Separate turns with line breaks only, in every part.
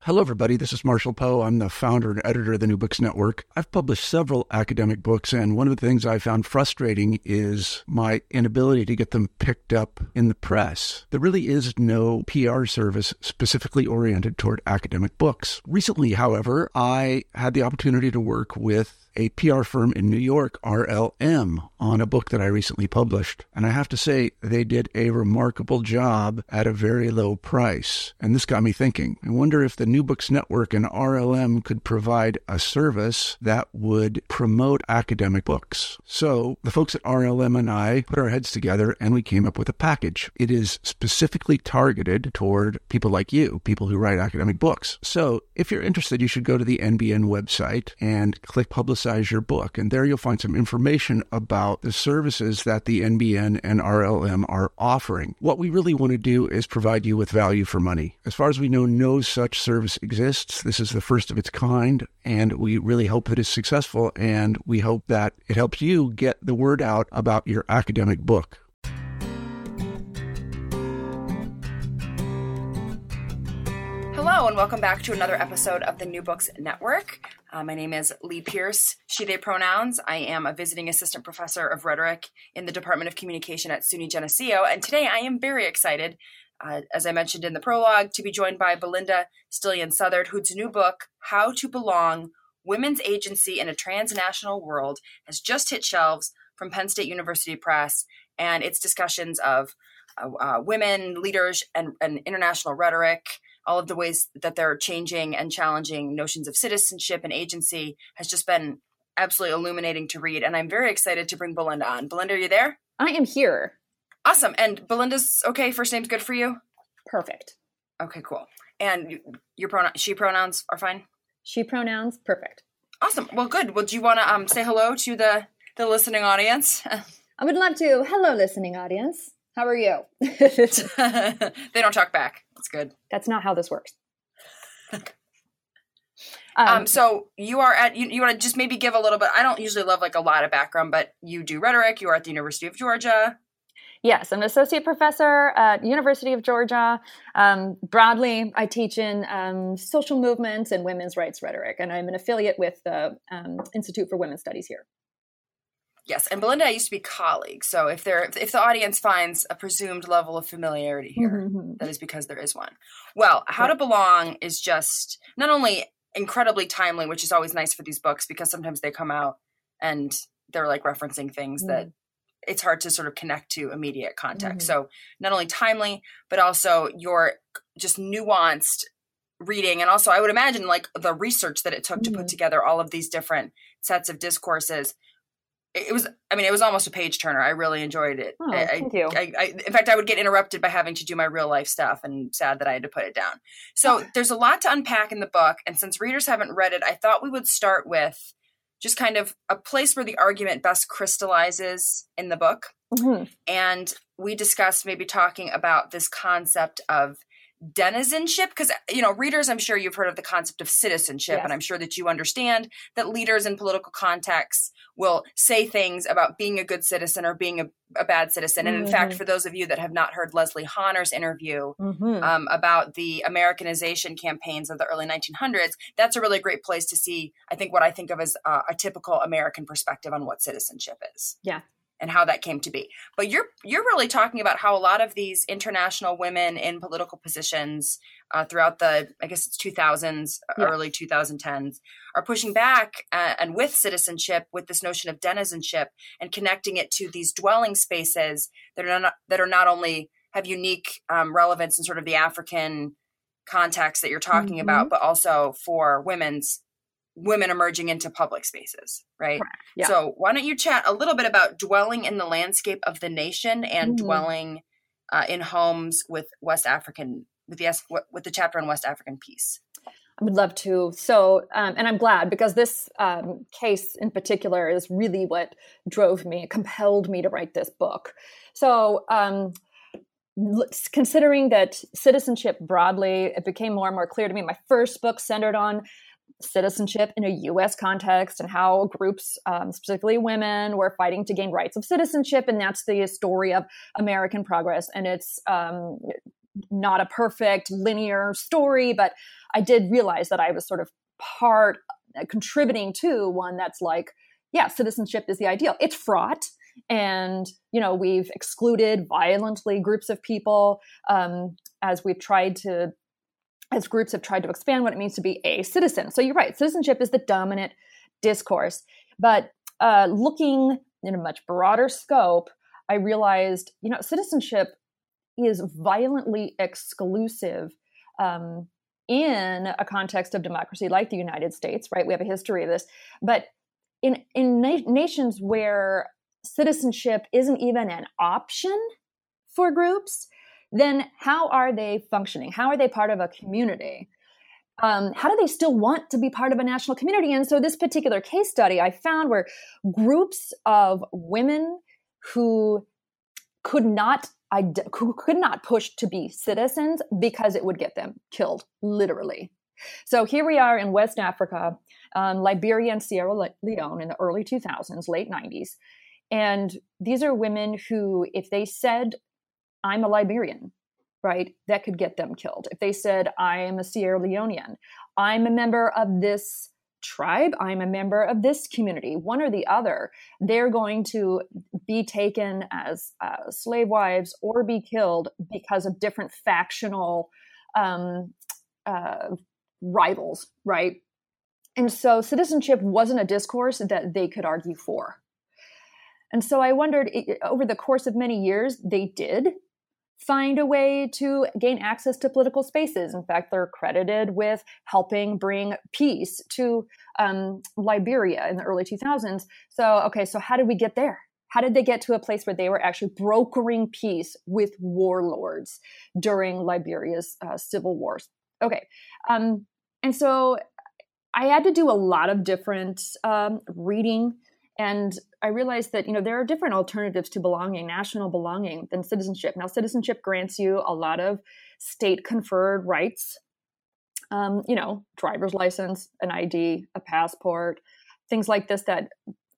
Hello, everybody. This is Marshall Poe. I'm the founder and editor of the New Books Network. I've published several academic books, and one of the things I found frustrating is my inability to get them picked up in the press. There really is no PR service specifically oriented toward academic books. Recently, however, I had the opportunity to work with a PR firm in New York, RLM, on a book that I recently published. And I have to say, they did a remarkable job at a very low price. And this got me thinking. I wonder if the New Books Network and RLM could provide a service that would promote academic books. So the folks at RLM and I put our heads together and we came up with a package. It is specifically targeted toward people like you, people who write academic books. So if you're interested, you should go to the NBN website and click Publicize Your Book. And there you'll find some information about the services that the NBN and RLM are offering. What we really want to do is provide you with value for money. As far as we know, no such service exists. This is the first of its kind, and we really hope that it's successful, and we hope that it helps you get the word out about your academic book.
Hello, and welcome back to another episode of the New Books Network. My name is Lee Pierce, she, they pronouns. I am a visiting assistant professor of rhetoric in the Department of Communication at SUNY Geneseo, and today I am very excited, as I mentioned in the prologue, to be joined by Belinda Stillion-Southard, whose new book, How to Belong, Women's Agency in a Transnational World, has just hit shelves from Penn State University Press, and its discussions of women, leaders, and international rhetoric, all of the ways that they're changing and challenging notions of citizenship and agency has just been absolutely illuminating to read. And I'm very excited to bring Belinda on. Belinda, are you there?
I am here.
Awesome. And Belinda's okay? First name's good for you?
Perfect.
Okay, cool. And your she pronouns are fine?
She pronouns, perfect.
Awesome. Well, good. Well, do you want to say hello to the listening audience?
I would love to. Hello, listening audience. How are you?
They don't talk back. That's good.
That's not how this works.
So you are at, you want to just maybe give a little bit, I don't usually love like a lot of background, but you do rhetoric. You are at the University of Georgia.
Yes, I'm an associate professor at University of Georgia. Broadly, I teach in social movements and women's rights rhetoric, and I'm an affiliate with the Institute for Women's Studies here.
Yes, and Belinda and I used to be colleagues, so if the audience finds a presumed level of familiarity here, that is because there is one. Well, How to Belong is just not only incredibly timely, which is always nice for these books because sometimes they come out and they're like referencing things that it's hard to sort of connect to immediate context. So not only timely, but also your just nuanced reading, and also I would imagine like the research that it took to put together all of these different sets of discourses. It was almost a page turner. I really enjoyed it.
Oh, thank you.
In fact, I would get interrupted by having to do my real life stuff, and sad that I had to put it down. So there's a lot to unpack in the book. And since readers haven't read it, I thought we would start with just kind of a place where the argument best crystallizes in the book. And we discussed maybe talking about this concept of denizenship, because readers, I'm sure you've heard of the concept of citizenship, and I'm sure that you understand that leaders in political contexts will say things about being a good citizen or being a bad citizen. And in fact, for those of you that have not heard Leslie Honnor's interview about the Americanization campaigns of the early 1900s, that's a really great place to see, I think, what I think of as a typical American perspective on what citizenship is. Yeah. And how that came to be. But you're really talking about how a lot of these international women in political positions throughout the, I guess it's 2000s, early 2010s, are pushing back and with citizenship, with this notion of denizenship, and connecting it to these dwelling spaces that are not only have unique relevance in sort of the African context that you're talking about, but also for women emerging into public spaces, right? Yeah. So why don't you chat a little bit about dwelling in the landscape of the nation and dwelling in homes with West African, with the chapter on West African peace?
I would love to. So, and I'm glad, because this case in particular is really what compelled me to write this book. So, considering that citizenship broadly, it became more and more clear to me. My first book centered on citizenship in a U.S. context and how groups, specifically women, were fighting to gain rights of citizenship. And that's the story of American progress. And it's not a perfect linear story, but I did realize that I was sort of contributing to one that's like, yeah, citizenship is the ideal. It's fraught. And, we've excluded violently groups of people as groups have tried to expand what it means to be a citizen. So you're right. Citizenship is the dominant discourse. But looking in a much broader scope, I realized, citizenship is violently exclusive in a context of democracy like the United States, right? We have a history of this. But in nations where citizenship isn't even an option for groups, then how are they functioning? How are they part of a community? How do they still want to be part of a national community? And so this particular case study I found were groups of women who could not push to be citizens because it would get them killed, literally. So here we are in West Africa, Liberia and Sierra Leone in the early 2000s, late 90s. And these are women who, if they said, I'm a Liberian, right, that could get them killed. If they said, I am a Sierra Leonean, I'm a member of this tribe, I'm a member of this community, one or the other, they're going to be taken as slave wives or be killed because of different factional rivals, right? And so citizenship wasn't a discourse that they could argue for. And so I wondered, over the course of many years, they did find a way to gain access to political spaces. In fact, they're credited with helping bring peace to Liberia in the early 2000s. So how did we get there? How did they get to a place where they were actually brokering peace with warlords during Liberia's civil wars? Okay. And so I had to do a lot of different reading. And I realized that, there are different alternatives to belonging, national belonging, than citizenship. Now, citizenship grants you a lot of state-conferred rights, driver's license, an ID, a passport, things like this that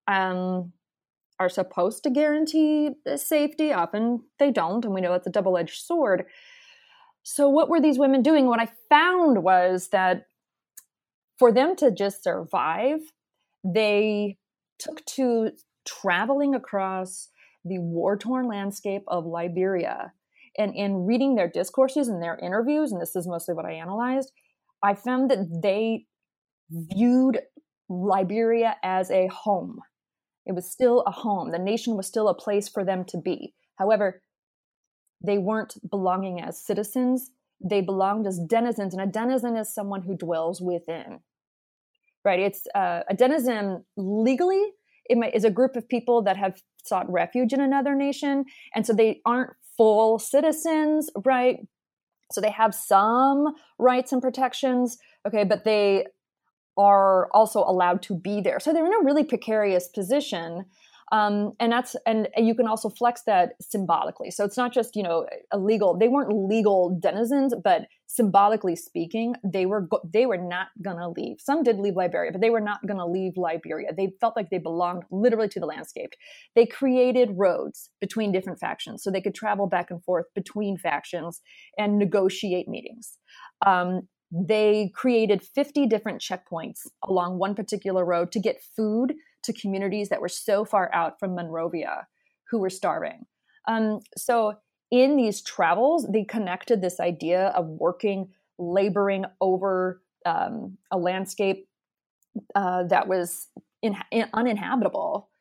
are supposed to guarantee safety. Often they don't, and we know that's a double-edged sword. So what were these women doing? What I found was that for them to just survive, they took to traveling across the war-torn landscape of Liberia. And in reading their discourses and their interviews, and this is mostly what I analyzed, I found that they viewed Liberia as a home. It was still a home. The nation was still a place for them to be. However, they weren't belonging as citizens. They belonged as denizens. And a denizen is someone who dwells within. Right? It's a denizen legally is a group of people that have sought refuge in another nation. And so they aren't full citizens, right? So they have some rights and protections, okay, but they are also allowed to be there. So they're in a really precarious position. And you can also flex that symbolically. So it's not just, illegal. They weren't legal denizens, but symbolically speaking, they were not going to leave. Some did leave Liberia, but they were not going to leave Liberia. They felt like they belonged literally to the landscape. They created roads between different factions so they could travel back and forth between factions and negotiate meetings. They created 50 different checkpoints along one particular road to get food to communities that were so far out from Monrovia who were starving. So in these travels, they connected this idea of laboring over a landscape that was uninhabitable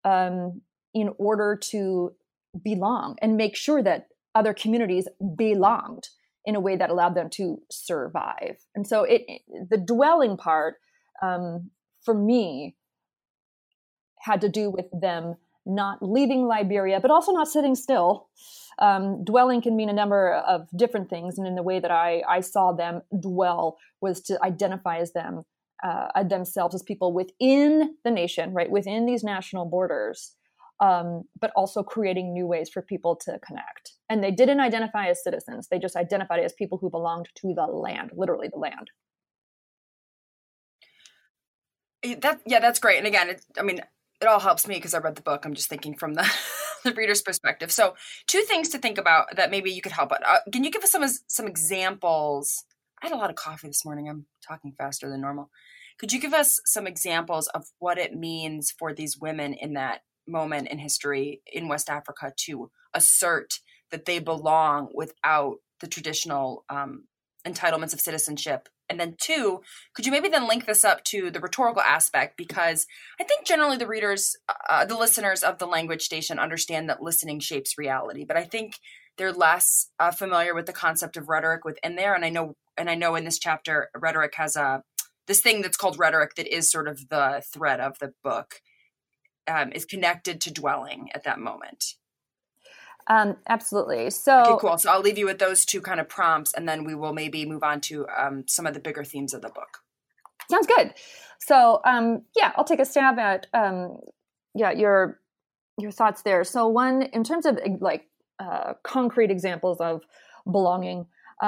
in order to belong and make sure that other communities belonged in a way that allowed them to survive. And so the dwelling part, for me, had to do with them not leaving Liberia, but also not sitting still. Dwelling can mean a number of different things. And in the way that I saw them dwell was to identify as themselves as people within the nation, right, within these national borders, but also creating new ways for people to connect. And they didn't identify as citizens. They just identified as people who belonged to the land, literally the land.
That's great. And again, it all helps me because I read the book. I'm just thinking from the the reader's perspective. So 2 things to think about that maybe you could help. Can you give us some examples? I had a lot of coffee this morning. I'm talking faster than normal. Could you give us some examples of what it means for these women in that moment in history in West Africa to assert that they belong without the traditional entitlements of citizenship? And then 2, could you maybe then link this up to the rhetorical aspect? Because I think generally the readers, the listeners of the Language Station understand that listening shapes reality, but I think they're less familiar with the concept of rhetoric within there. And I know in this chapter, rhetoric has this thing that's called rhetoric that is sort of the thread of the book, is connected to dwelling at that moment.
Absolutely. So,
okay, cool. So I'll leave you with those 2 kind of prompts, and then we will maybe move on to some of the bigger themes of the book.
Sounds good. So, I'll take a stab at your thoughts there. So, one, in terms of concrete examples of belonging,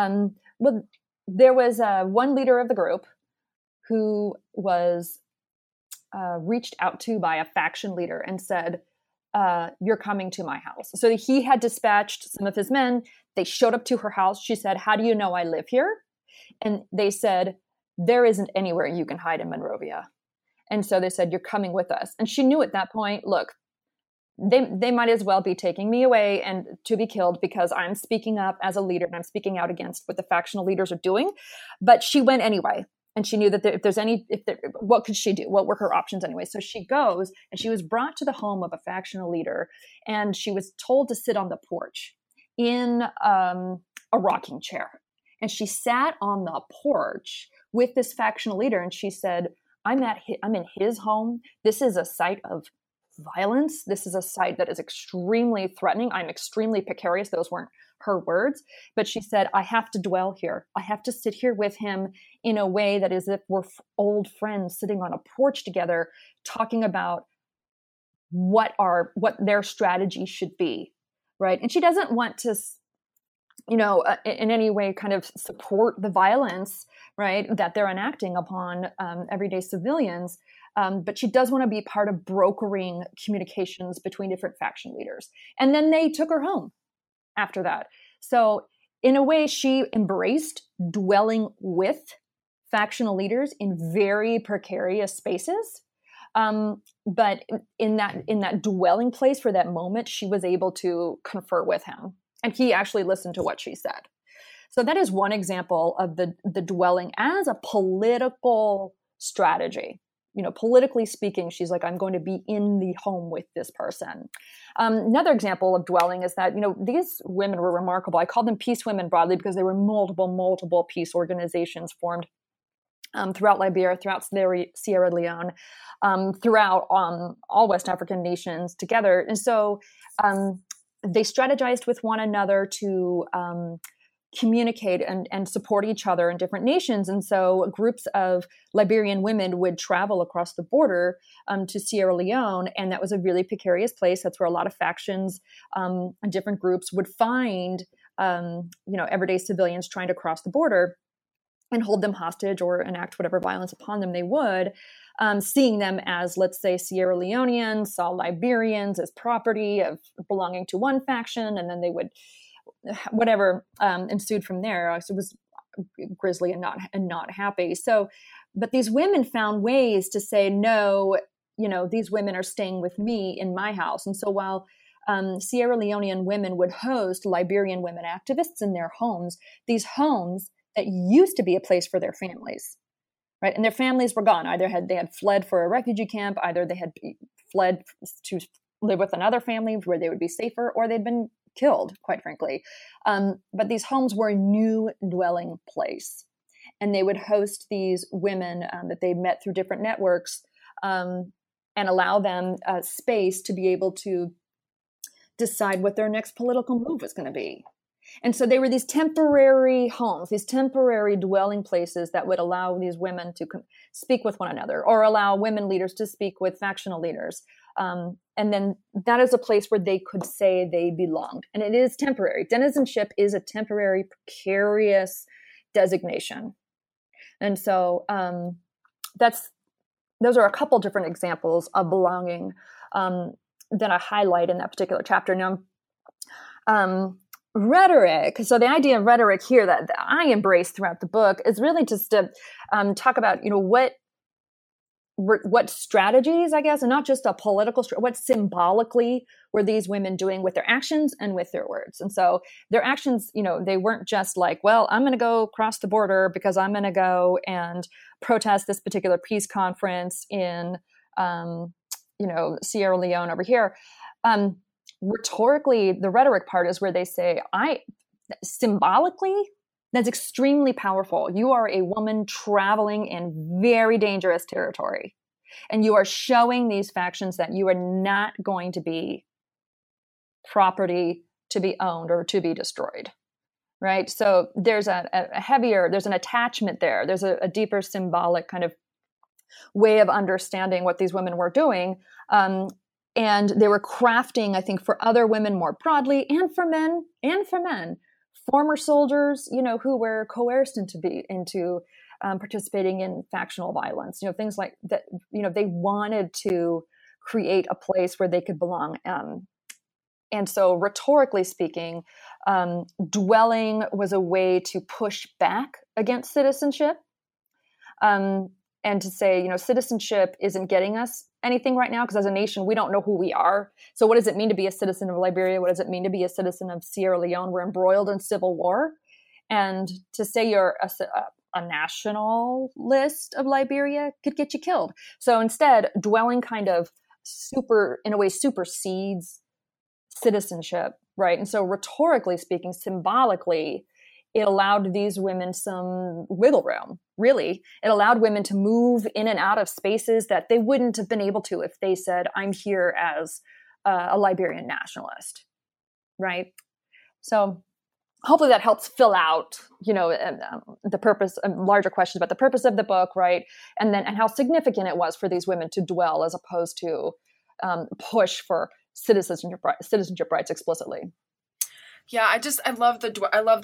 there was one leader of the group who was reached out to by a faction leader and said, you're coming to my house. So he had dispatched some of his men. They showed up to her house. She said, how do you know I live here? And they said, there isn't anywhere you can hide in Monrovia. And so they said, you're coming with us. And she knew at that point, look, they might as well be taking me away and to be killed because I'm speaking up as a leader and I'm speaking out against what the factional leaders are doing. But she went anyway. And she knew that what could she do? What were her options anyway? So she goes and she was brought to the home of a factional leader and she was told to sit on the porch in a rocking chair. And she sat on the porch with this factional leader and she said, I'm in his home. This is a site of violence. This is a site that is extremely threatening. I'm extremely precarious. Those weren't her words, but she said, I have to dwell here. I have to sit here with him in a way that is if we're old friends sitting on a porch together, talking about what their strategy should be, right? And she doesn't want to, in any way kind of support the violence, right, that they're enacting upon everyday civilians. But she does want to be part of brokering communications between different faction leaders. And then they took her home after that. So in a way, she embraced dwelling with factional leaders in very precarious spaces. But in that dwelling place for that moment, she was able to confer with him. And he actually listened to what she said. So that is one example of the dwelling as a political strategy. Politically speaking, she's like, I'm going to be in the home with this person. Another example of dwelling is that, these women were remarkable. I call them peace women broadly because there were multiple peace organizations formed throughout Liberia, throughout Sierra Leone, throughout all West African nations together. And so they strategized with one another to communicate and support each other in different nations. And so groups of Liberian women would travel across the border to Sierra Leone. And that was a really precarious place. That's where a lot of factions and different groups would find, everyday civilians trying to cross the border and hold them hostage or enact whatever violence upon them they would, seeing them as, let's say, Sierra Leoneans, saw Liberians as property of belonging to one faction, and then they would whatever ensued from there. So it was grisly and not happy. So, but these women found ways to say, no, these women are staying with me in my house. And so while Sierra Leonean women would host Liberian women activists in their homes, these homes that used to be a place for their families, right? And their families were gone. Either they had fled for a refugee camp, either they had fled to live with another family where they would be safer, or they'd been killed, quite frankly. But these homes were a new dwelling place. And they would host these women that they met through different networks and allow them space to be able to decide what their next political move was going to be. And so they were these temporary homes, these temporary dwelling places that would allow these women to speak with one another, or allow women leaders to speak with factional leaders. And then that is a place where they could say they belonged. And it is temporary. Denizenship is a temporary, precarious designation. And so those are a couple different examples of belonging I highlight in that particular chapter. Now, rhetoric. So the idea of rhetoric here that I embrace throughout the book is really just to talk about, what strategies, I guess, and not just a political, what symbolically were these women doing with their actions and with their words. And so their actions, they weren't just like, well, I'm going to go cross the border because I'm going to go and protest this particular peace conference in, Sierra Leone over here. Rhetorically, the rhetoric part is where they say, symbolically, that's extremely powerful. You are a woman traveling in very dangerous territory, and you are showing these factions that you are not going to be property to be owned or to be destroyed, right? So there's there's an attachment there. There's a deeper symbolic kind of way of understanding what these women were doing. And they were crafting, I think, for other women more broadly, and for men, former soldiers, who were coerced into participating in factional violence, things like that. They wanted to create a place where they could belong. And so, rhetorically speaking, dwelling was a way to push back against citizenship, and to say, citizenship isn't getting us anything right now, because as a nation, we don't know who we are. So what does it mean to be a citizen of Liberia? What does it mean to be a citizen of Sierra Leone? We're embroiled in civil war. And to say you're a nationalist of Liberia could get you killed. So instead, dwelling kind of supersedes citizenship, right? And so rhetorically speaking, symbolically, it allowed these women some wiggle room, really. It allowed women to move in and out of spaces that they wouldn't have been able to if they said, I'm here as a Liberian nationalist, right? So hopefully that helps fill out, the purpose, larger questions about the purpose of the book, right? And how significant it was for these women to dwell as opposed to push for citizenship rights explicitly.
Yeah, I love the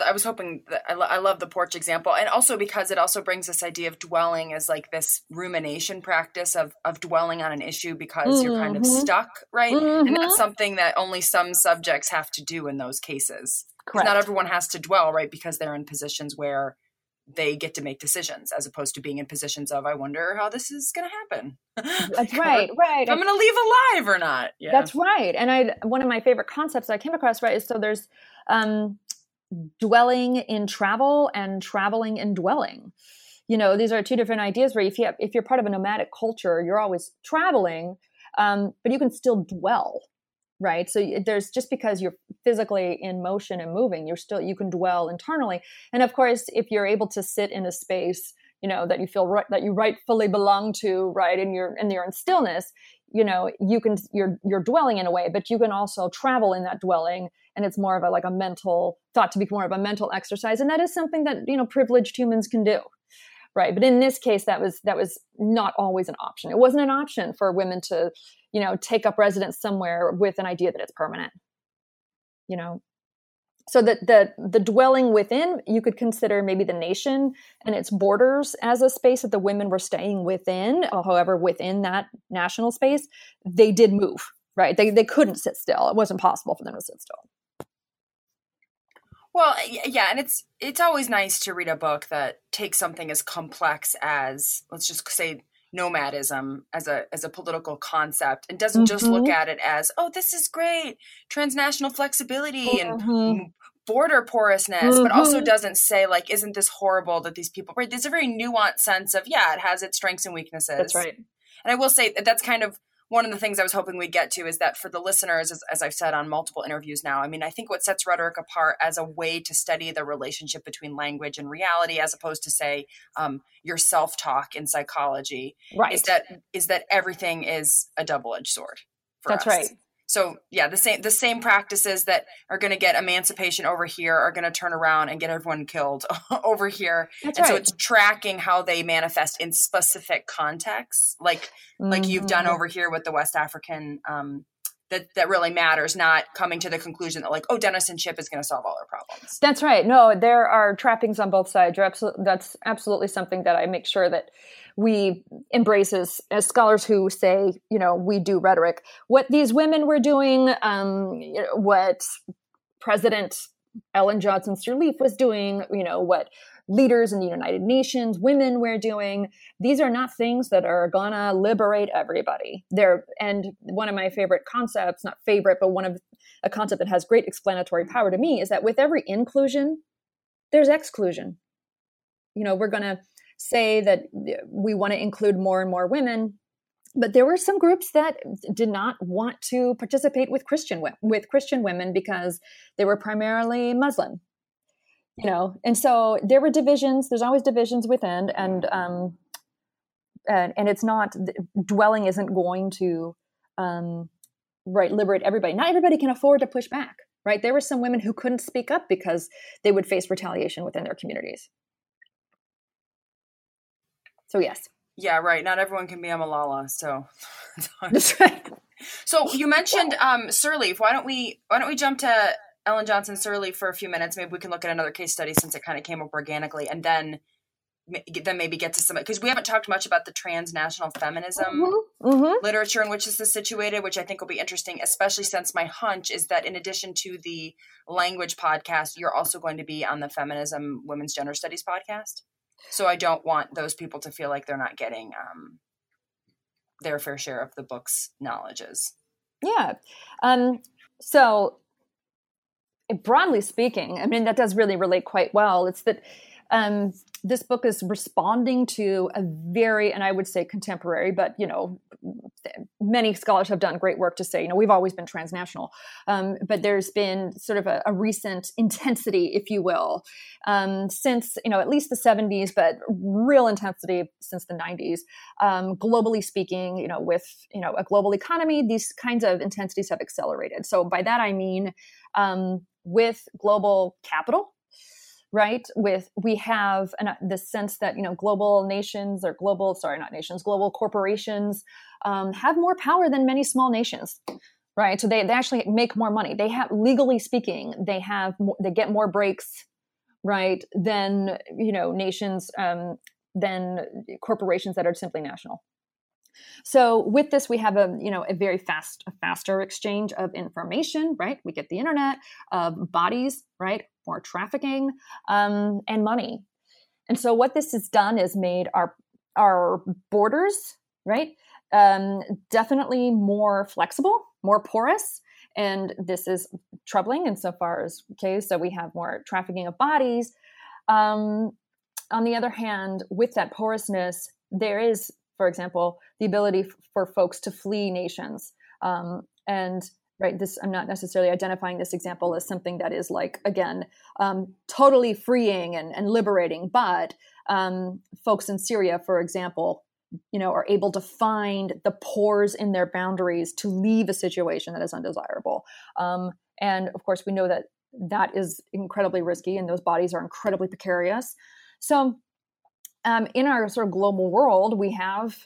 porch example. And also because it also brings this idea of dwelling as like this rumination practice of dwelling on an issue because you're kind of stuck, right? And that's something that only some subjects have to do in those cases. Correct. Not everyone has to dwell, right? Because they're in positions where they get to make decisions as opposed to being in positions of, I wonder how this is going to happen.
That's right.
If I'm going to leave alive or not. Yeah.
That's right. And one of my favorite concepts I came across, right, is so there's dwelling in travel and traveling in dwelling. These are two different ideas where if you're part of a nomadic culture, you're always traveling, but you can still dwell. Right. So there's just because you're physically in motion and moving, you can dwell internally. And of course, if you're able to sit in a space, that you feel that you rightfully belong to, right, and you're in stillness, you're dwelling in a way, but you can also travel in that dwelling. And it's more of a thought to be more of a mental exercise. And that is something that, privileged humans can do. Right. But in this case, that was not always an option. It wasn't an option for women to, take up residence somewhere with an idea that it's permanent, So that the dwelling within, you could consider maybe the nation and its borders as a space that the women were staying within. However, within that national space, they did move, right? They couldn't sit still. It wasn't possible for them to sit still.
Well, yeah, and it's always nice to read a book that takes something as complex as, let's just say, nomadism as a political concept, and doesn't just look at it as, oh, this is great, transnational flexibility and border porousness, but also doesn't say like, isn't this horrible that these people, right? There's a very nuanced sense of, yeah, it has its strengths and weaknesses.
That's right.
And I will say that's kind of one of the things I was hoping we'd get to, is that for the listeners, as I've said on multiple interviews now, I mean, I think what sets rhetoric apart as a way to study the relationship between language and reality, as opposed to, say, your self-talk in psychology,
right,
is that everything is a double-edged sword for us.
That's right.
So yeah, the same practices that are going to get emancipation over here are going to turn around and get everyone killed over here.
That's
and
right.
So it's tracking how they manifest in specific contexts, like you've done over here with the West African that really matters, not coming to the conclusion that like, oh, Dennis and Chip is going to solve all our problems.
That's right. No, there are trappings on both sides. That's absolutely something that I make sure that we embrace as scholars who say, we do rhetoric. What these women were doing, what President Ellen Johnson Sirleaf was doing, what leaders in the United Nations, women were doing. These are not things that are gonna liberate everybody. And one of my favorite concepts, not favorite, but a concept that has great explanatory power to me is that with every inclusion, there's exclusion. We're gonna say that we want to include more and more women, but there were some groups that did not want to participate with Christian women because they were primarily Muslim. And so there were divisions. There's always divisions within, and it's not, dwelling isn't going to liberate everybody. Not everybody can afford to push back, right? There were some women who couldn't speak up because they would face retaliation within their communities. So yes.
Yeah, right. Not everyone can be a Malala. So
that's right.
So you mentioned Sirleaf. Why don't we jump to Ellen Johnson Sirleaf for a few minutes? Maybe we can look at another case study since it kind of came up organically, and then maybe get to some, because we haven't talked much about the transnational feminism literature in which this is situated, which I think will be interesting, especially since my hunch is that in addition to the language podcast, you're also going to be on the feminism women's gender studies podcast. So I don't want those people to feel like they're not getting their fair share of the book's knowledges.
Yeah. So broadly speaking, I mean, that does really relate quite well. It's that this book is responding to a very, and I would say contemporary, but, many scholars have done great work to say, we've always been transnational. But there's been sort of a recent intensity, if you will, since, at least the 70s, but real intensity since the 90s. Globally speaking, with, a global economy, these kinds of intensities have accelerated. So by that, I mean, with global capital, right? We have the sense that, global nations or global corporations have more power than many small nations, right? So they actually make more money. They have, legally speaking, they get more breaks, right, than, nations, than corporations that are simply national. So with this, we have a very faster exchange of information, right? We get the internet, bodies, right? More trafficking, and money. And so what this has done is made our borders, right? Definitely more flexible, more porous. And this is troubling insofar as, so we have more trafficking of bodies. On the other hand, with that porousness, there is, for example, the ability for folks to flee nations. And right, I'm not necessarily identifying this example as something that is like, again, totally freeing and liberating, but folks in Syria, for example, are able to find the pores in their boundaries to leave a situation that is undesirable. And of course, we know that is incredibly risky and those bodies are incredibly precarious. So in our sort of global world, we have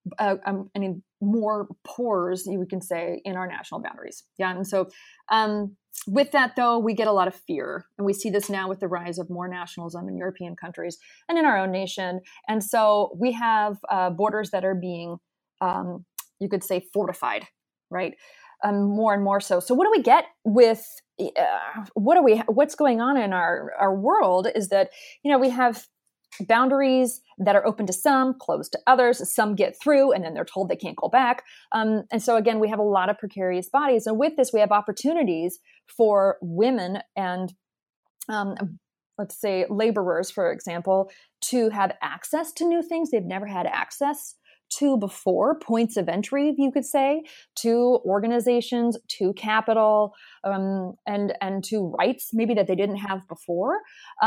more pores, you can say, in our national boundaries. Yeah. And so with that, though, we get a lot of fear. And we see this now with the rise of more nationalism in European countries and in our own nation. And so we have borders that are being, you could say, fortified, right? More and more so. So what do we get with, what's going on in our world is that, we have boundaries that are open to some, closed to others. Some get through and then they're told they can't go back. And so again, we have a lot of precarious bodies. And with this, we have opportunities for women and let's say laborers, for example, to have access to new things they've never had access to before, points of entry, you could say, to organizations, to capital, and to rights maybe that they didn't have before.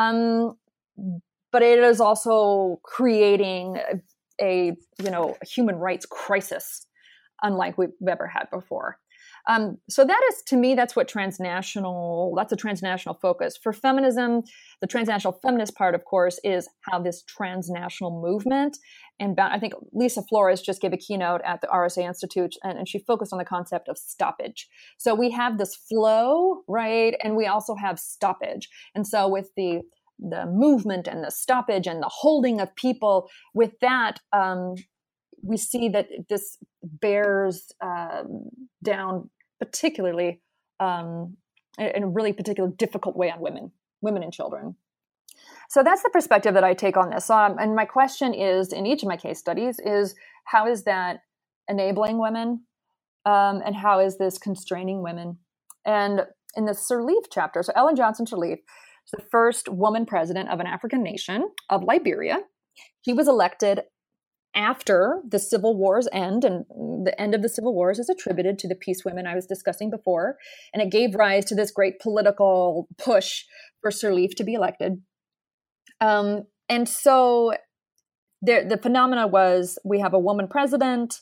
But it is also creating a human rights crisis, unlike we've ever had before. So that is, to me, that's a transnational focus. For feminism, the transnational feminist part, of course, is how this transnational movement, and I think Lisa Flores just gave a keynote at the RSA Institute, and she focused on the concept of stoppage. So we have this flow, right? And we also have stoppage. And so with the movement and the stoppage and the holding of people, with that, we see that this bears down particularly in a really particular difficult way on women and children. So that's the perspective that I take on this. And my question is, in each of my case studies, is how is that enabling women, and how is this constraining women? And in the Sirleaf chapter, so Ellen Johnson Sirleaf is the first woman president of an African nation, of Liberia. She was elected after the Civil War's end, and the end of the Civil Wars is attributed to the peace women I was discussing before, and it gave rise to this great political push for Sirleaf to be elected. And so the phenomena was, we have a woman president.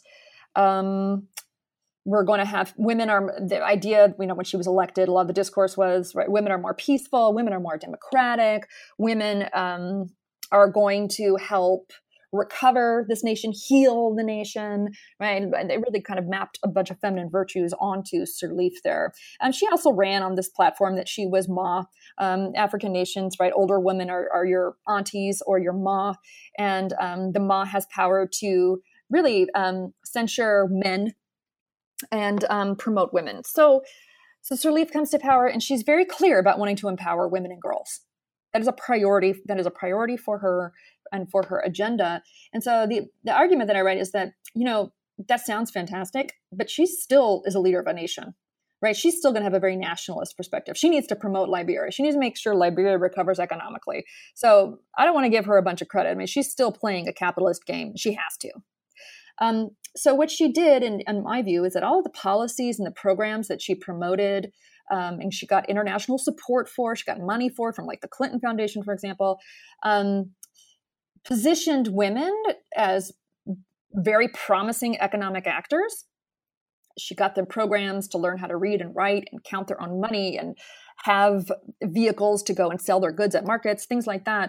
We're going to have women the idea, when she was elected, a lot of the discourse was, right, women are more peaceful, women are more democratic, women are going to help recover this nation, heal the nation, right? And they really kind of mapped a bunch of feminine virtues onto Sirleaf there. She also ran on this platform that she was Ma. African nations, right? Older women are your aunties or your Ma, and the Ma has power to really censure men and promote women. So Sirleaf comes to power, and she's very clear about wanting to empower women and girls. That is a priority. That is a priority for her and for her agenda. And so the argument that I write is that, that sounds fantastic, but she still is a leader of a nation, right? She's still going to have a very nationalist perspective. She needs to promote Liberia. She needs to make sure Liberia recovers economically. So I don't want to give her a bunch of credit. I mean, she's still playing a capitalist game. She has to. So what she did, in my view, is that all of the policies and the programs that she promoted, and she got international support for, she got money for, from like the Clinton Foundation, for example, positioned women as very promising economic actors. She got them programs to learn how to read and write and count their own money and have vehicles to go and sell their goods at markets, things like that.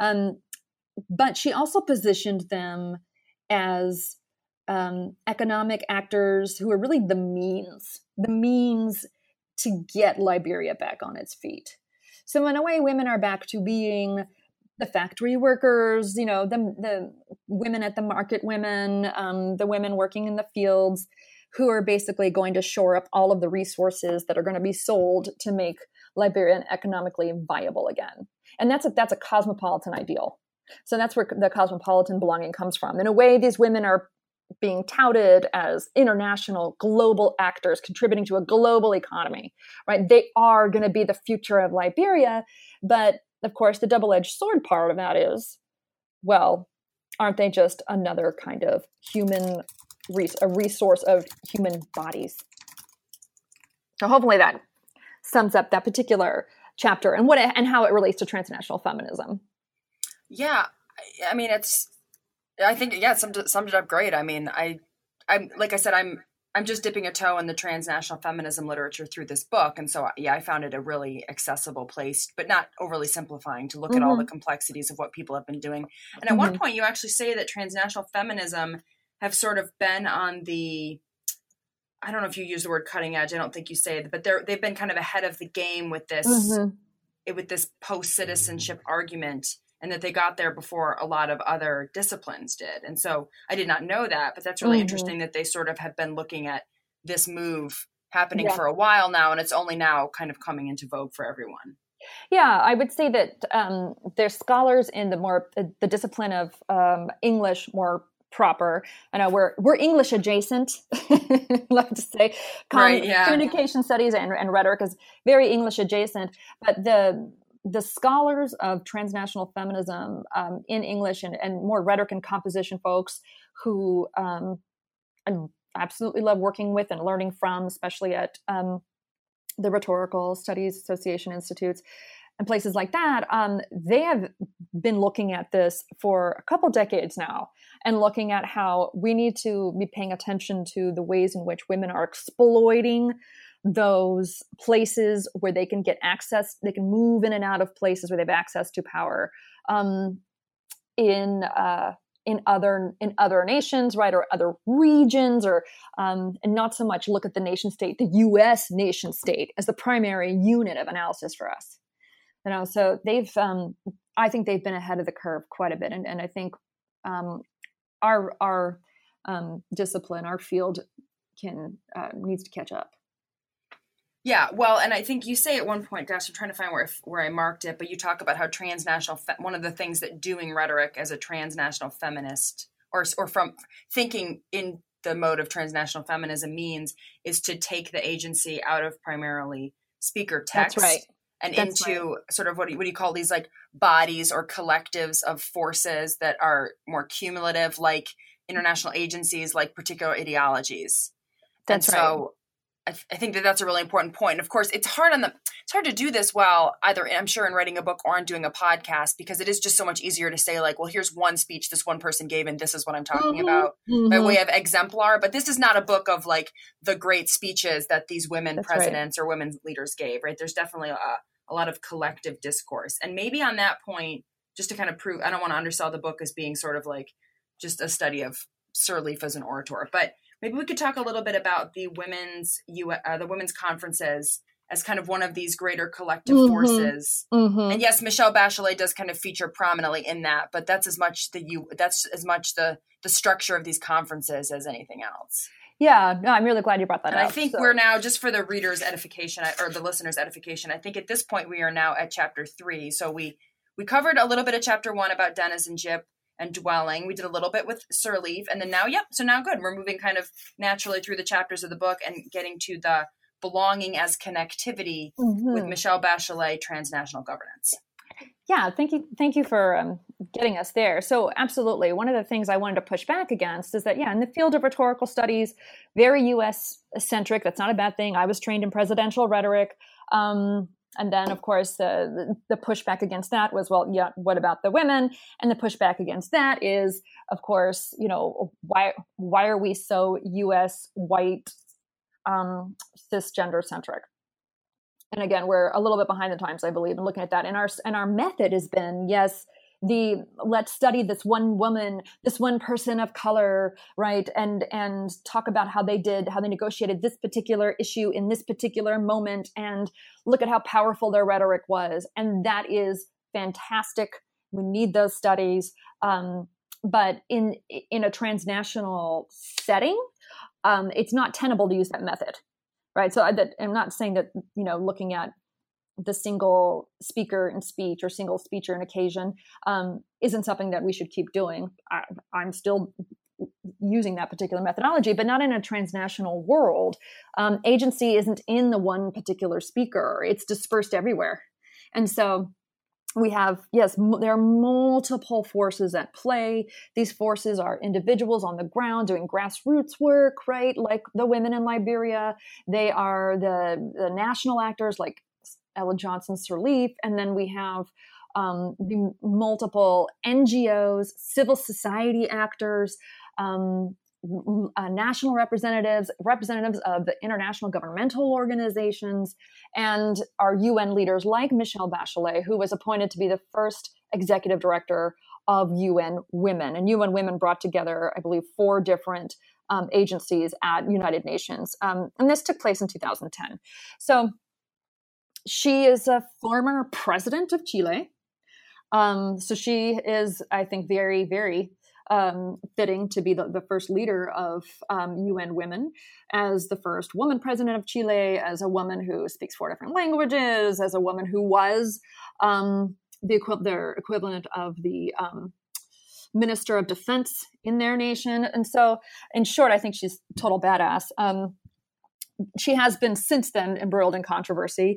But she also positioned them as economic actors who are really the means to get Liberia back on its feet. So in a way, women are back to being the factory workers, the women at the market women, the women working in the fields, who are basically going to shore up all of the resources that are going to be sold to make Liberia economically viable again. And that's a cosmopolitan ideal. So that's where the cosmopolitan belonging comes from. In a way, these women are being touted as international, global actors contributing to a global economy, right? They are going to be the future of Liberia. But of course, the double-edged sword part of that is, well, aren't they just another kind of a resource of human bodies? So hopefully that sums up that particular chapter and how it relates to transnational feminism.
Yeah, I mean, I think it summed it up great. I mean, I'm like I said, I'm just dipping a toe in the transnational feminism literature through this book. And so, I found it a really accessible place, but not overly simplifying, to look at all the complexities of what people have been doing. And at one point, you actually say that transnational feminism have sort of been on the, I don't know if you use the word cutting edge. I don't think you say it, but they've been kind of ahead of the game with this, with this post-citizenship argument, and that they got there before a lot of other disciplines did. And so I did not know that, but that's really interesting that they sort of have been looking at this move happening for a while now, and it's only now kind of coming into vogue for everyone.
Yeah, I would say that there's scholars in the discipline of English more proper. I know we're English adjacent, like to say. Communication studies and rhetoric is very English adjacent, but the scholars of transnational feminism in English and more rhetoric and composition folks who I absolutely love working with and learning from, especially at the Rhetorical Studies Association institutes and places like that, they have been looking at this for a couple decades now, and looking at how we need to be paying attention to the ways in which women are exploiting those places where they can get access, they can move in and out of places where they have access to power, in other nations, right, or other regions, or and not so much look at the nation state, the U.S. nation state, as the primary unit of analysis for us. So they've, I think they've been ahead of the curve quite a bit, and I think our discipline, our field, needs to catch up.
Yeah, well, and I think you say at one point, Dash, I'm trying to find where I marked it, but you talk about how one of the things that doing rhetoric as a transnational feminist, or from thinking in the mode of transnational feminism means, is to take the agency out of primarily speaker text.
That's right.
And
That's
into
right.
sort of what do you call these, like, bodies or collectives of forces that are more cumulative, like international agencies, like particular ideologies.
That's
and so I think that that's a really important point. And of course, it's hard to do this while either, I'm sure, in writing a book or in doing a podcast, because it is just so much easier to say, like, well, here's one speech this one person gave, and this is what I'm talking about by way of exemplar. But this is not a book of, like, the great speeches that these women presidents or women leaders gave, right? There's definitely a lot of collective discourse. And maybe on that point, just to kind of prove, I don't want to undersell the book as being sort of like just a study of Sirleaf as an orator, but maybe we could talk a little bit about the women's conferences as kind of one of these greater collective forces. And yes, Michelle Bachelet does kind of feature prominently in that, but that's as much the structure of these conferences as anything else.
Yeah, no, I'm really glad you brought that
up. And
I
think we're now, just for the reader's edification or the listener's edification, I think at this point we are now at chapter 3. So we covered a little bit of chapter 1 about Dennis and Gyp and dwelling. We did a little bit with Sirleaf, and then now good. We're moving kind of naturally through the chapters of the book and getting to the belonging as connectivity with Michelle Bachelet, transnational governance.
Yeah, thank you for getting us there. So absolutely, one of the things I wanted to push back against is that, in the field of rhetorical studies, very U.S. centric. That's not a bad thing. I was trained in presidential rhetoric. And then, of course, the pushback against that was, well, what about the women? And the pushback against that is, of course, why are we so U.S. white, cisgender centric? And again, we're a little bit behind the times, I believe, in looking at that. And our method has been, let's study this one woman, this one person of color, right? And talk about how they negotiated this particular issue in this particular moment, and look at how powerful their rhetoric was. And that is fantastic. We need those studies. But in a transnational setting, it's not tenable to use that method, right? So I'm not saying that, looking at the single speaker in speech or single speecher in occasion isn't something that we should keep doing. I'm still using that particular methodology, but not in a transnational world. Agency isn't in the one particular speaker. It's dispersed everywhere. And so we have, there are multiple forces at play. These forces are individuals on the ground doing grassroots work, right? Like the women in Liberia. They are the national actors like Ella Johnson Sirleaf. And then we have the multiple NGOs, civil society actors, national representatives of the international governmental organizations, and our UN leaders like Michelle Bachelet, who was appointed to be the first executive director of UN Women. And UN Women brought together, I believe, 4 different agencies at United Nations. And this took place in 2010. So she is a former president of Chile. So she is, I think, very, very fitting to be the first leader of UN Women, as the first woman president of Chile, as a woman who speaks 4 different languages, as a woman who was their equivalent of the Minister of Defense in their nation. And so, in short, I think she's a total badass. She has been since then embroiled in controversy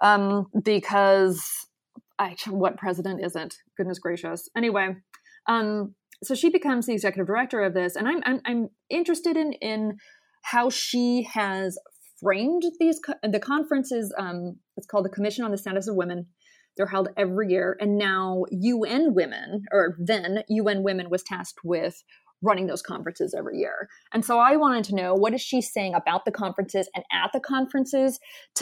because what president isn't? Goodness gracious. Anyway, so she becomes the executive director of this, and I'm interested in how she has framed the conference. Is it's called the Commission on the Status of Women. They're held every year. And now UN Women, or then UN Women, was tasked with running those conferences every year. And so I wanted to know, what is she saying about the conferences and at the conferences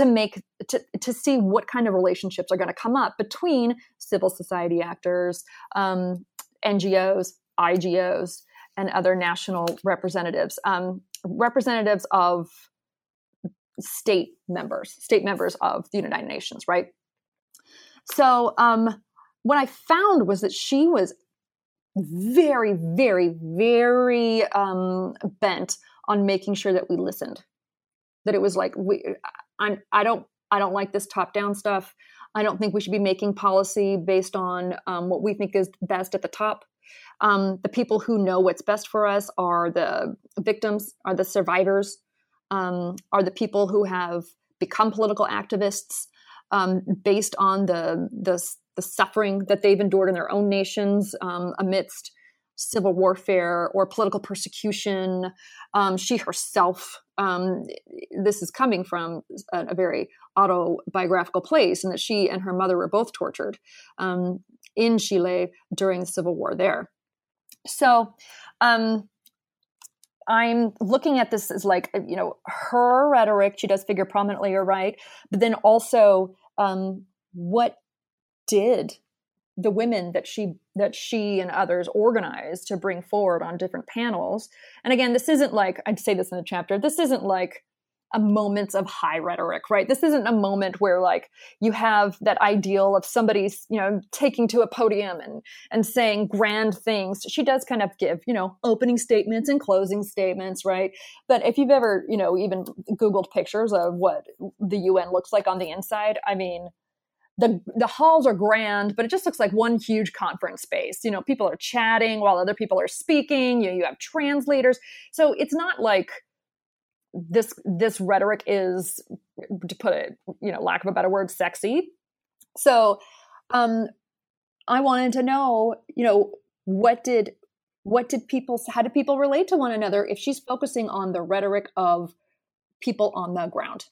to see what kind of relationships are going to come up between civil society actors, NGOs, IGOs, and other national representatives, representatives of state members of the United Nations, right? So what I found was that she was very, very, very bent on making sure that we listened. That it was like, I don't like this top-down stuff. I don't think we should be making policy based on what we think is best at the top. The people who know what's best for us are the victims, are the survivors, are the people who have become political activists based on the suffering that they've endured in their own nations amidst civil warfare or political persecution. She herself, this is coming from a very autobiographical place, and that she and her mother were both tortured in Chile during the civil war there. So I'm looking at this as like, her rhetoric, she does figure prominently, you're right, but then also what did the women that she and others organized to bring forward on different panels. And again, this isn't like, I'd say this in the chapter, this isn't like a moment of high rhetoric, right? This isn't a moment where like you have that ideal of somebody, taking to a podium and saying grand things. She does kind of give, opening statements and closing statements, right? But if you've ever, even Googled pictures of what the UN looks like on the inside, I mean, the halls are grand, but it just looks like one huge conference space. People are chatting while other people are speaking. You have translators. So it's not like this rhetoric is, to put it, lack of a better word, sexy. So I wanted to know, how did people relate to one another if she's focusing on the rhetoric of people on the ground?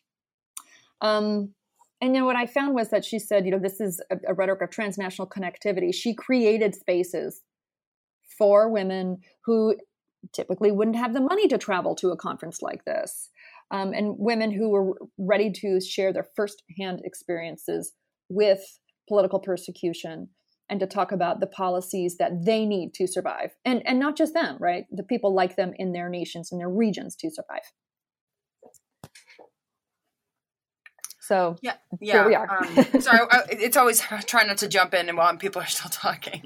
And then what I found was that she said, this is a rhetoric of transnational connectivity. She created spaces for women who typically wouldn't have the money to travel to a conference like this, and women who were ready to share their firsthand experiences with political persecution and to talk about the policies that they need to survive. And not just them, right? The people like them in their nations, in their regions to survive. So
yeah,
here we are.
Sorry, it's always trying not to jump in and while people are still talking.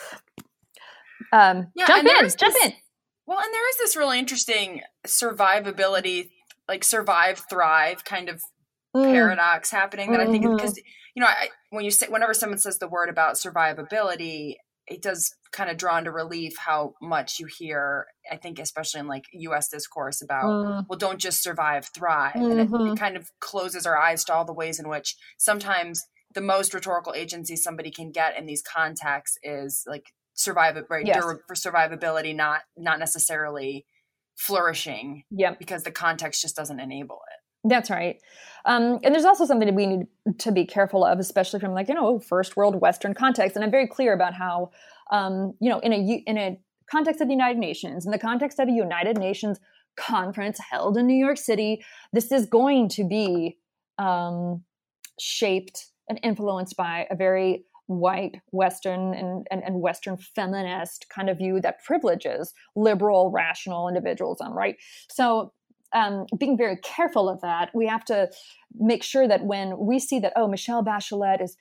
Jump in.
Well, and there is this really interesting survivability, like survive, thrive kind of paradox happening that I think, because, whenever someone says the word about survivability, it does kind of draw into relief how much you hear, I think, especially in like U.S. discourse about, well, don't just survive, thrive. And it kind of closes our eyes to all the ways in which sometimes the most rhetorical agency somebody can get in these contexts is like survive, right?
Yes.
For survivability, not necessarily flourishing, because the context just doesn't enable it.
That's right. And there's also something that we need to be careful of, especially from like, first world Western context. And I'm very clear about how, in a context of the United Nations, in the context of a United Nations conference held in New York City, this is going to be shaped and influenced by a very white Western and Western feminist kind of view that privileges liberal, rational individualism, right? So being very careful of that, we have to make sure that when we see that, Michelle Bachelet is,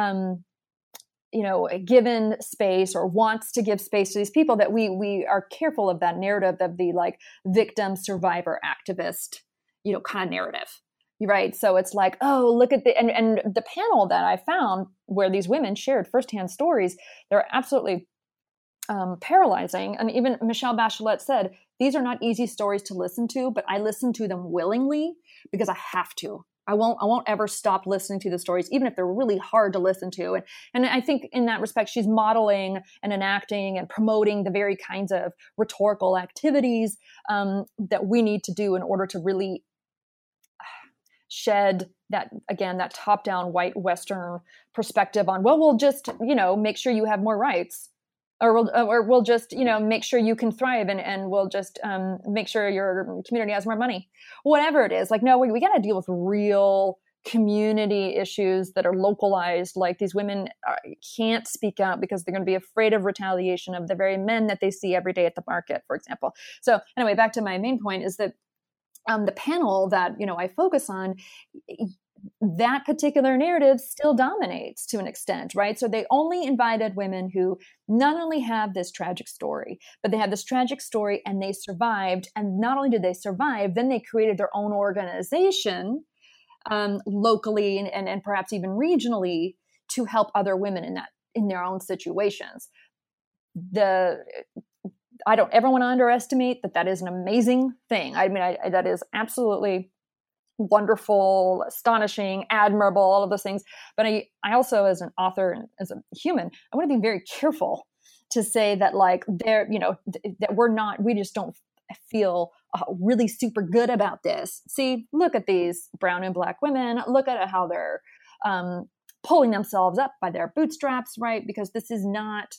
given space or wants to give space to these people, that we are careful of that narrative of the like victim, survivor, activist, kind of narrative, right? So it's like, look at and the panel that I found where these women shared firsthand stories, they're absolutely paralyzing. And even Michelle Bachelet said, these are not easy stories to listen to, but I listen to them willingly because I have to. I won't ever stop listening to the stories, even if they're really hard to listen to. And I think in that respect, she's modeling and enacting and promoting the very kinds of rhetorical activities that we need to do in order to really shed again, that top-down white Western perspective on, well, we'll just, make sure you have more rights, or we'll just, make sure you can thrive, and we'll just make sure your community has more money, whatever it is. Like, no, we got to deal with real community issues that are localized. Like, these women can't speak out because they're going to be afraid of retaliation of the very men that they see every day at the market, for example. So anyway, back to my main point is that the panel that, I focus on, that particular narrative still dominates to an extent, right? So they only invited women who not only have this tragic story, but they have this tragic story and they survived. And not only did they survive, then they created their own organization locally and perhaps even regionally to help other women in their own situations. I don't ever want to underestimate that is an amazing thing. I mean, that is absolutely wonderful, astonishing, admirable, all of those things. But I also, as an author and as a human, I want to be very careful to say that, like, that we just don't feel really super good about this. See, look at these brown and Black women. Look at how they're pulling themselves up by their bootstraps, right? Because this is not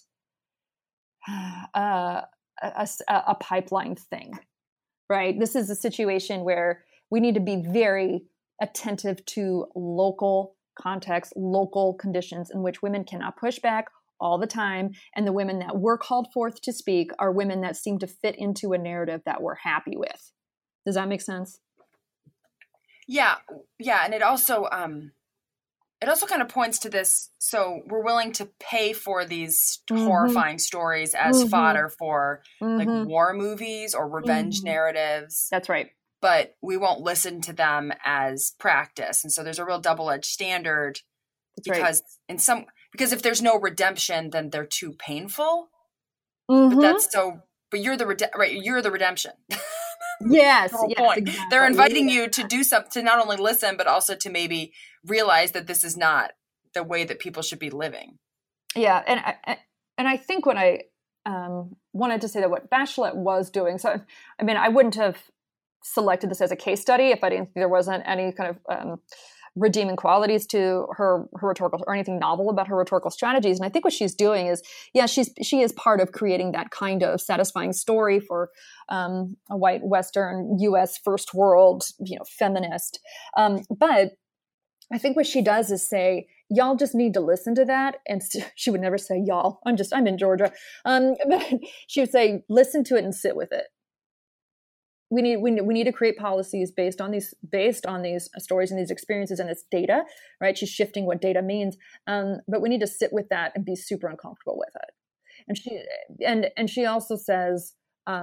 a pipeline thing, right? This is a situation where we need to be very attentive to local context, local conditions in which women cannot push back all the time. And the women that were called forth to speak are women that seem to fit into a narrative that we're happy with. Does that make sense?
Yeah. And it also kind of points to this. So we're willing to pay for these horrifying stories as fodder for like war movies or revenge narratives.
That's right.
But we won't listen to them as practice. And so there's a real double-edged standard. That's because if there's no redemption, then they're too painful. But you're the redemption.
Yes.
The whole
yes,
point.
Exactly.
They're inviting you to do something, to not only listen, but also to maybe realize that this is not the way that people should be living.
Yeah. And I think when I wanted to say that what Bachelet was doing, so, I mean, I wouldn't have selected this as a case study if I didn't think there wasn't any kind of redeeming qualities to her rhetorical, or anything novel about her rhetorical strategies. And I think what she's doing is, she is part of creating that kind of satisfying story for a white Western U.S. first world, feminist. But I think what she does is say, y'all just need to listen to that. And she would never say y'all. I'm in Georgia. But she would say, listen to it and sit with it. We need to create policies based on these stories and these experiences, and it's data, right? She's shifting what data means, but we need to sit with that and be super uncomfortable with it. And she also says,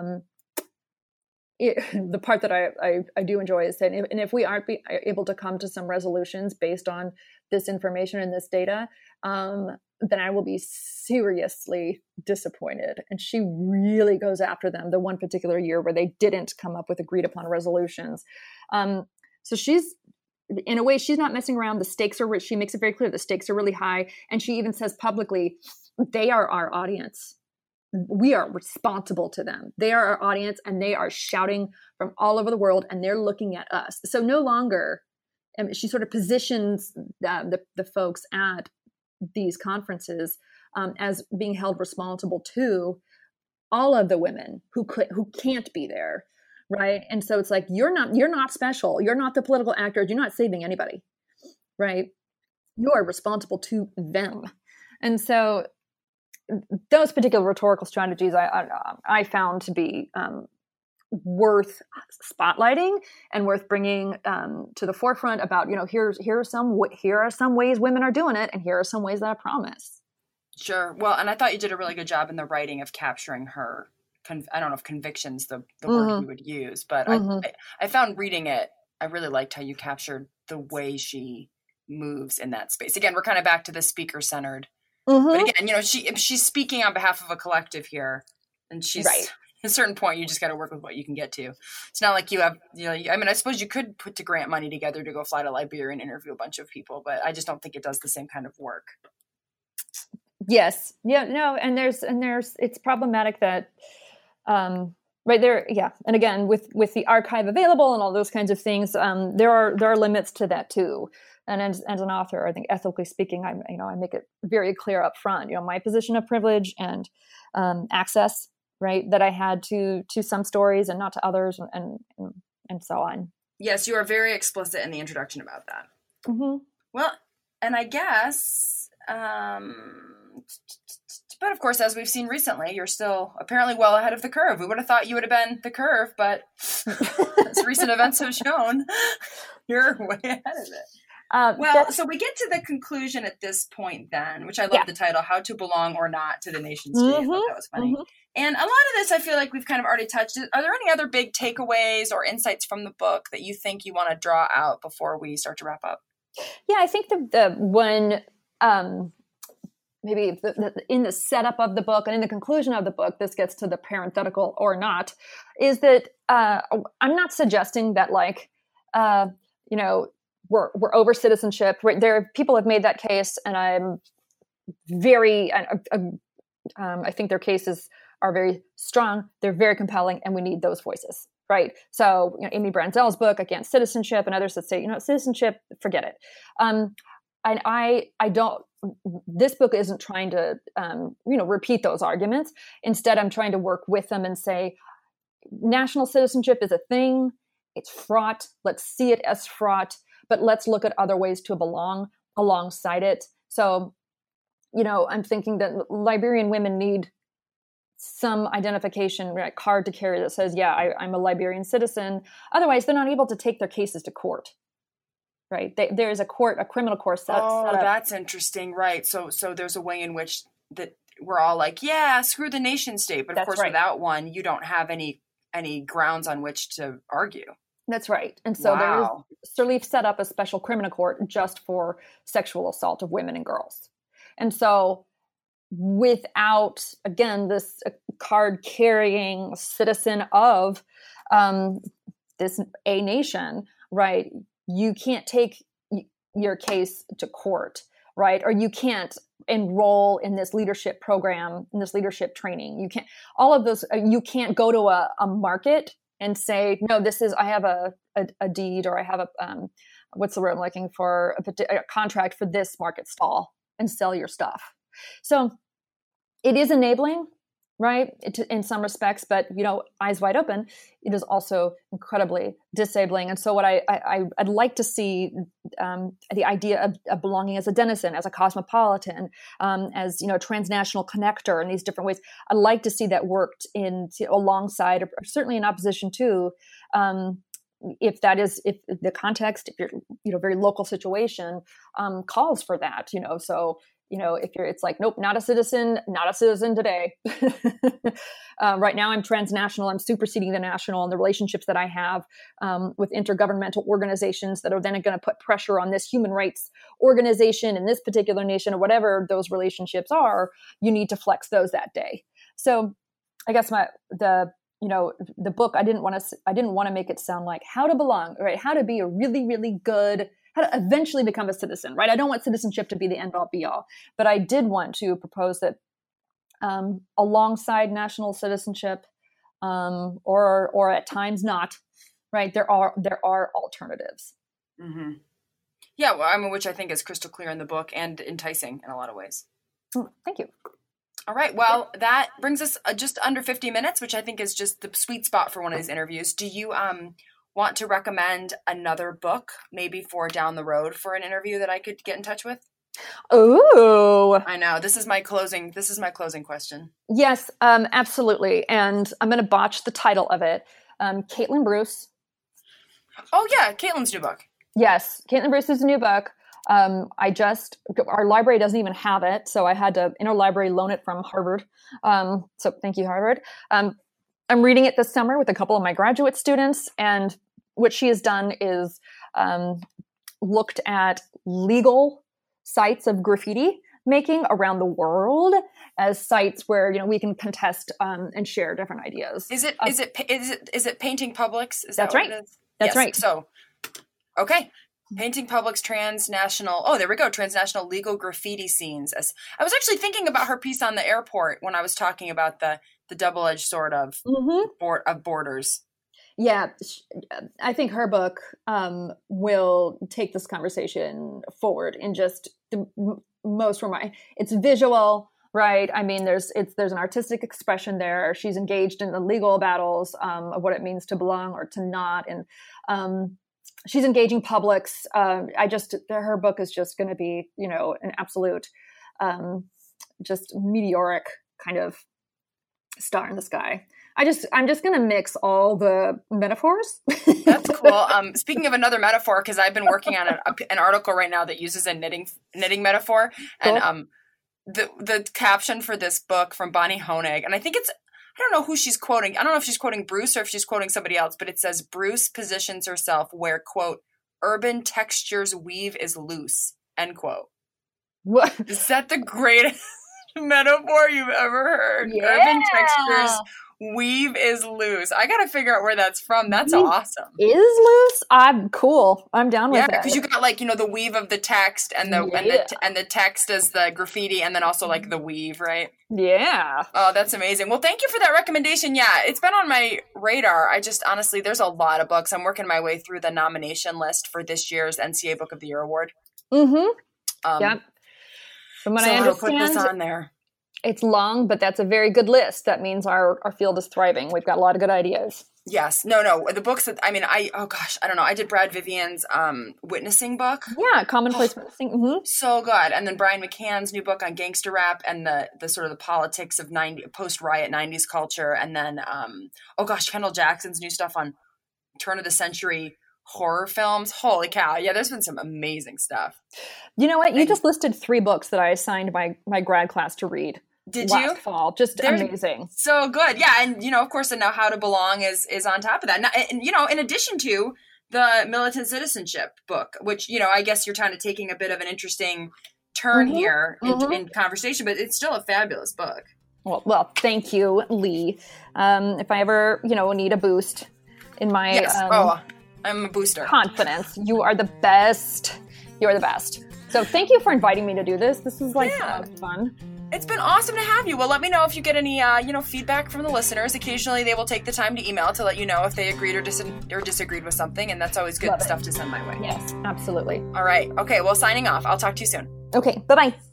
the part that I do enjoy is saying, and if we aren't able to come to some resolutions based on this information and this data, then I will be seriously disappointed. And she really goes after them the one particular year where they didn't come up with agreed upon resolutions. So she's, in a way, she's not messing around. The stakes are, she makes it very clear the stakes are really high. And she even says publicly, they are our audience. We are responsible to them. They are our audience, and they are shouting from all over the world, and they're looking at us. So no longer, she sort of positions the folks at these conferences as being held responsible to all of the women who can't be there, right? And so it's like, you're not special. You're not the political actors. You're not saving anybody, right? You are responsible to them. And so those particular rhetorical strategies I found to be worth spotlighting and worth bringing to the forefront about, here are some ways women are doing it, and here are some ways that I promise.
Sure. Well, and I thought you did a really good job in the writing of capturing her. I don't know if conviction's the word you would use, but I found reading it, I really liked how you captured the way she moves in that space. Again, we're kind of back to the speaker centered. But again, she's speaking on behalf of a collective here, and she's right. At a certain point, you just got to work with what you can get to. It's not like you have, I suppose you could put to grant money together to go fly to Liberia and interview a bunch of people, but I just don't think it does the same kind of work.
Yes. Yeah, no. And there's, it's problematic that, Right there, yeah. And again, with the archive available and all those kinds of things, there are limits to that too. And as an author, I think ethically speaking, I make it very clear up front. My position of privilege and access, right, that I had to some stories and not to others, and so on.
Yes, you are very explicit in the introduction about that.
Mm-hmm.
Well, and I guess. But of course, as we've seen recently, you're still apparently well ahead of the curve. We would have thought you would have been the curve, but as recent events have shown, you're way ahead of it. So we get to the conclusion at this point then, which I love the title, How to Belong or Not to the Nation State. I thought that was funny. Mm-hmm. And a lot of this, I feel like we've kind of already touched it. Are there any other big takeaways or insights from the book that you think you want to draw out before we start to wrap up?
Yeah, I think the one... maybe in the setup of the book and in the conclusion of the book, this gets to the parenthetical or not, is that I'm not suggesting that we're over citizenship. There, people have made that case, and I'm very, I think their cases are very strong. They're very compelling, and we need those voices, right? So, Amy Branzel's book Against Citizenship, and others that say, citizenship, forget it. And I don't. This book isn't trying to, repeat those arguments. Instead, I'm trying to work with them and say, national citizenship is a thing. It's fraught. Let's see it as fraught, but let's look at other ways to belong alongside it. So, I'm thinking that Liberian women need some identification card to carry that says, I'm a Liberian citizen. Otherwise, they're not able to take their cases to court. Right. There's a criminal court set up.
That's interesting. Right. So there's a way in which that we're all like, screw the nation state. But of course, without one, you don't have any grounds on which to argue. That's right.
And so Sirleaf set up a special criminal court just for sexual assault of women and girls. And so without, again, this card carrying citizen of this a nation, right, you can't take your case to court, right? Or you can't enroll in this leadership program, in this leadership training. You can't, all of those, you can't go to a market and say, no, I have a deed, or I have what's the word I'm looking for, a contract for this market stall and sell your stuff. So it is enabling, right, in some respects, but, eyes wide open, it is also incredibly disabling. And so what I'd like to see the idea of belonging as a denizen, as a cosmopolitan, as, a transnational connector in these different ways. I'd like to see that worked alongside, or certainly in opposition to, if the context, if your very local situation calls for that, so it's like, nope, not a citizen today. Right now I'm transnational. I'm superseding the national and the relationships that I have with intergovernmental organizations that are then going to put pressure on this human rights organization in this particular nation, or whatever those relationships are. You need to flex those that day. So I guess the book, I didn't want to make it sound like how to belong, right? How to be a really, really good, how to eventually become a citizen, right? I don't want citizenship to be the end all be all, but I did want to propose that alongside national citizenship, or at times not, right? There are alternatives.
Mm-hmm. Yeah, which I think is crystal clear in the book and enticing in a lot of ways.
Thank you.
All right. Well, that brings us just under 50 minutes, which I think is just the sweet spot for one of these interviews. Do you want to recommend another book, maybe for down the road for an interview that I could get in touch with?
Ooh.
I know. This is my closing question.
Yes, absolutely. And I'm going to botch the title of it. Caitlin Bruce.
Oh, yeah. Caitlin's new book.
Yes. Caitlin Bruce's new book. Our library doesn't even have it, so I had to interlibrary loan it from Harvard. So thank you, Harvard. I'm reading it this summer with a couple of my graduate students, and what she has done is looked at legal sites of graffiti making around the world as sites where we can contest and share different ideas.
Is it Painting Publics?
That's right. That's right.
So, okay. Painting Public's transnational, there we go, transnational legal graffiti scenes. I was actually thinking about her piece on the airport when I was talking about the the double-edged sword of borders.
Yeah, I think her book will take this conversation forward in just the most remarkable. It's visual, right? I mean, there's an artistic expression there. She's engaged in the legal battles of what it means to belong or to not, and she's engaging publics. Her book is just going to be, an absolute, just meteoric kind of star in the sky. I'm just going to mix all the metaphors.
That's cool. Speaking of another metaphor, because I've been working on an article right now that uses a knitting metaphor, cool. And the caption for this book from Bonnie Honig, and I think I don't know who she's quoting. I don't know if she's quoting Bruce or if she's quoting somebody else, but it says Bruce positions herself where, quote, urban textures weave is loose, end quote.
What?
Is that the greatest metaphor you've ever heard?
Yeah.
Urban textures weave is loose. I gotta figure out where that's from. That's awesome.
Is loose? I'm cool. I'm down with that.
Yeah, because you got the weave of the text and the text is the graffiti, and then also the weave, right?
Yeah.
Oh, that's amazing. Well, thank you for that recommendation. Yeah, it's been on my radar. I just honestly, there's a lot of books. I'm working my way through the nomination list for this year's NCA Book of the Year award.
Mm-hmm. Yep. From what I understand,
I'll put this on there.
It's long, but that's a very good list. That means our field is thriving. We've got a lot of good ideas.
Yes. No. The books that, I don't know. I did Brad Vivian's Witnessing book.
Yeah, Commonplace Witnessing. Mm-hmm.
So good. And then Brian McCann's new book on gangster rap and the sort of the politics of post-riot 90s culture. And then, Kendall Jackson's new stuff on turn of the century horror films. Holy cow. Yeah, there's been some amazing stuff.
You know what? You just listed 3 books that I assigned my grad class to read.
Did
last
you?
Fall. Just amazing.
So good. Yeah. And, of course, and now How to Belong is on top of that. And, in addition to the Militant Citizenship book, which, I guess you're kind of taking a bit of an interesting turn here in conversation, but it's still a fabulous book.
Well, thank you, Lee. If I ever, need a boost in my
I'm a booster.
Confidence. You are the best. You are the best. So thank you for inviting me to do this. This is fun.
It's been awesome to have you. Well, let me know if you get any, feedback from the listeners. Occasionally, they will take the time to email to let you know if they agreed or disagreed with something, and that's always good stuff to send my way.
Yes, absolutely.
All right. Okay, well, signing off. I'll talk to you soon.
Okay, bye-bye.